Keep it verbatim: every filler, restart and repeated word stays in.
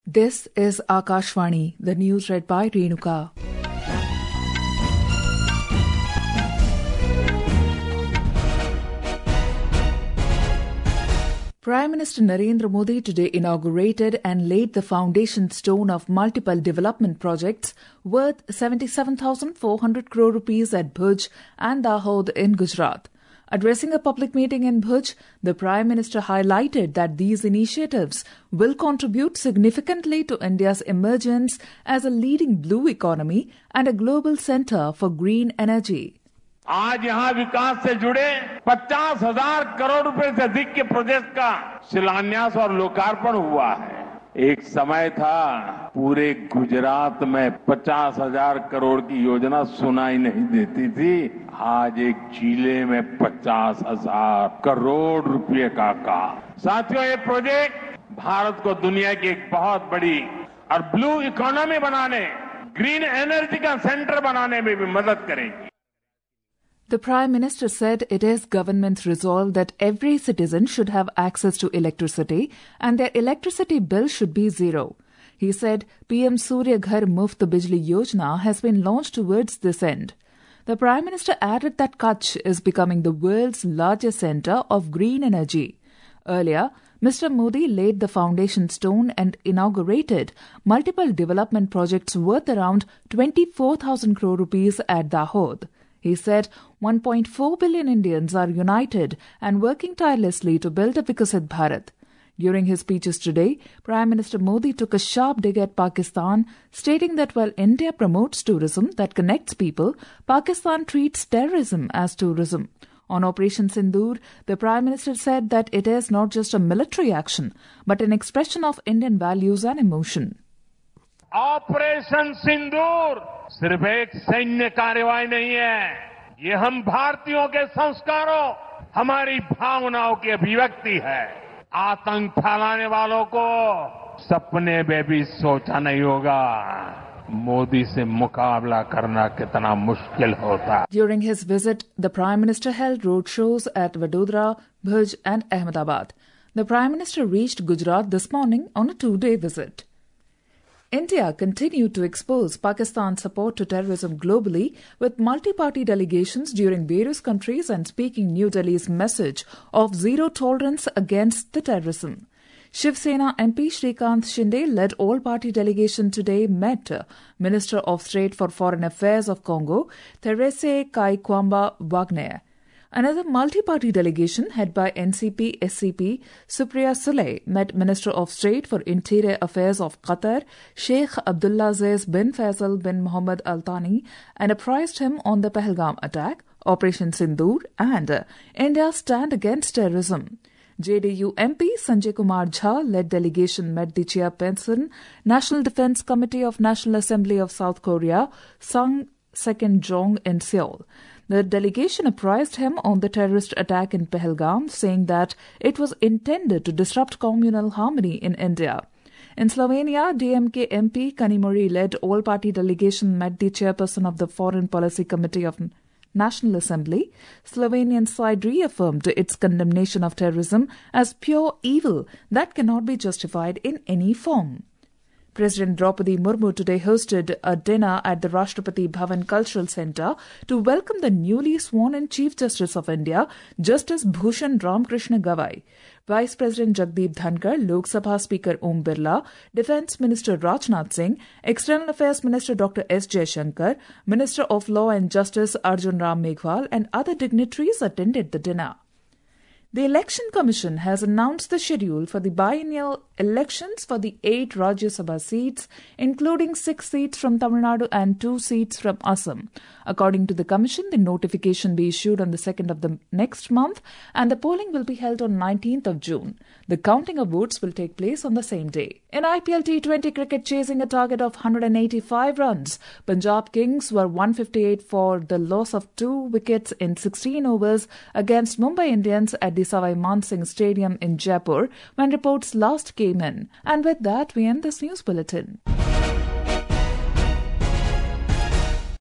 This is Akashvani, the news read by Renuka. Prime Minister Narendra Modi today inaugurated and laid the foundation stone of multiple development projects worth seventy-seven thousand four hundred crore rupees at Bhuj and Dahod in Gujarat. Addressing a public meeting in Bhuj, the Prime Minister highlighted that these initiatives will contribute significantly to India's emergence as a leading blue economy and a global centre for green energy. आज यहाँ विकास से जुड़े पचास हजार करोड़ रुपए से अधिक के प्रोजेक्ट का शिलान्यास और लोकार्पण हुआ है। एक समय था पूरे गुजरात में पचास हजार करोड़ की योजना सुनाई नहीं देती थी। आज एक जिले में पचास हजार करोड़ रुपए का काम। साथियों, ये प्रोजेक्ट भारत को दुनिया की एक बहुत बड़ी और ब्लू इकोनॉमी बनाने, ग्रीन एनर्जी का सेंटर बनाने में भी मदद करेगी। The Prime Minister said it is government's resolve that every citizen should have access to electricity and their electricity bill should be zero. He said P M Surya Ghar Muft Bijli Yojana has been launched towards this end. The Prime Minister added that Kutch is becoming the world's largest centre of green energy. Earlier, Mister Modi laid the foundation stone and inaugurated multiple development projects worth around twenty-four thousand crore rupees at Dahod. He said one point four billion Indians are united and working tirelessly to build a Vikasit Bharat. During his speeches today, Prime Minister Modi took a sharp dig at Pakistan, stating that while India promotes tourism that connects people, Pakistan treats terrorism as tourism. On Operation Sindoor, the Prime Minister said that it is not just a military action, but an expression of Indian values and emotion. Operation Sindoor सिर्फ एक सैन्य कार्रवाई नहीं है, ये हम भारतीयों के संस्कारों, हमारी भावनाओं की अभिव्यक्ति है। आतंक फैलाने वालों को सपने में भी सोचा नहीं होगा मोदी से मुकाबला करना कितना मुश्किल होता है। During his visit, the Prime Minister held road shows at Vadodara, Bhuj and Ahmedabad. The Prime Minister reached Gujarat this morning on a two-day visit. India continued to expose Pakistan's support to terrorism globally with multi-party delegations during various countries and speaking New Delhi's message of zero tolerance against the terrorism. Shiv Sena M P Shrikant Shinde led all-party delegation today met Minister of State for Foreign Affairs of Congo, Therese Kaikwamba Wagner. Another multi-party delegation headed by N C P S C P Supriya Sule met Minister of State for Interior Affairs of Qatar, Sheikh Abdulaziz bin Faisal bin Mohammed Al Thani, and apprised him on the Pahalgam attack, Operation Sindoor, and uh, India's stand against terrorism. J D U M P Sanjay Kumar Jha led delegation met the chairperson, National Defence Committee of National Assembly of South Korea, Sung Second Jong in Seoul. The delegation apprised him on the terrorist attack in Pahalgam, saying that it was intended to disrupt communal harmony in India. In Slovenia, D M K M P Kanimuri led all-party delegation met the chairperson of the Foreign Policy Committee of National Assembly. Slovenian side reaffirmed its condemnation of terrorism as pure evil that cannot be justified in any form. President Draupadi Murmu today hosted a dinner at the Rashtrapati Bhavan Cultural Centre to welcome the newly sworn-in Chief Justice of India, Justice Bhushan Ramkrishna Gavai. Vice President Jagdeep Dhankar, Lok Sabha Speaker Om Birla, Defence Minister Rajnath Singh, External Affairs Minister Doctor S. Jaishankar, Minister of Law and Justice Arjun Ram Meghwal and other dignitaries attended the dinner. The Election Commission has announced the schedule for the biennial elections for the eight Rajya Sabha seats, including six seats from Tamil Nadu and two seats from Assam. According to the Commission, the notification will be issued on the second of the next month and the polling will be held on nineteenth of June. The counting of votes will take place on the same day. In I P L T twenty cricket, chasing a target of one hundred eighty-five runs, Punjab Kings were one fifty-eight for the loss of two wickets in sixteen overs against Mumbai Indians at the Savai Man Singh Stadium in Jaipur when reports last came in. And with that, we end this news bulletin.